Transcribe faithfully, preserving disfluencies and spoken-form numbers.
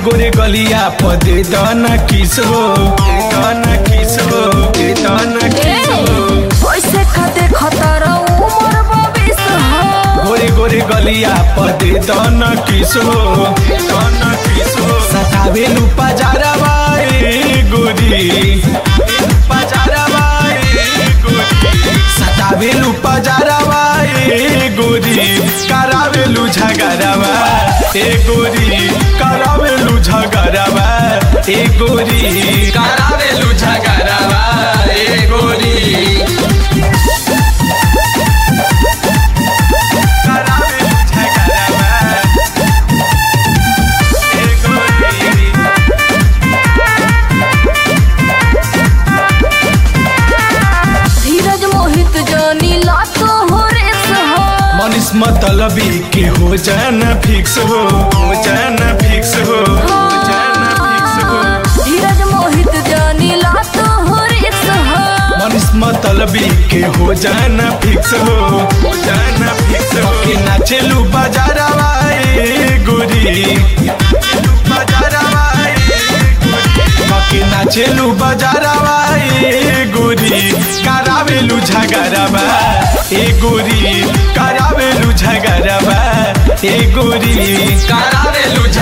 गोरे गलिया पदे दाना किस हो दाना किस हो दाना किस हो ऐसे खाते खतर उमर बबिस हो गोरे गोरे गलिया पदे दाना किस हो दाना किस हो सतावे लुपा जाराबाई गोरी पजाराबाई गोरी सतावे लुपा जाराबाई गोरी करावेलु झगड़ावा ए गोरी करावेलु झगड़ावा ए गोरी करावेलु झगड़ावा ए गोरी मतलबी के हो जाना फिक्स हो हो जाना फिक्स हो हो जाना फिक्स हो धीरज मोहित जानी लात हो रिक्स हो मनीष मतलबी के हो जाना फिक्स हो हो जाना फिक्स हो के नाचेलू बाजारवा ए गोरी बाजारवा ए गोरी के नाचेलू बाजारवा ए गोरी करावेलू झगड़ावा ए गोरी करावेलू झगड़ावा ए गोरी करावेलू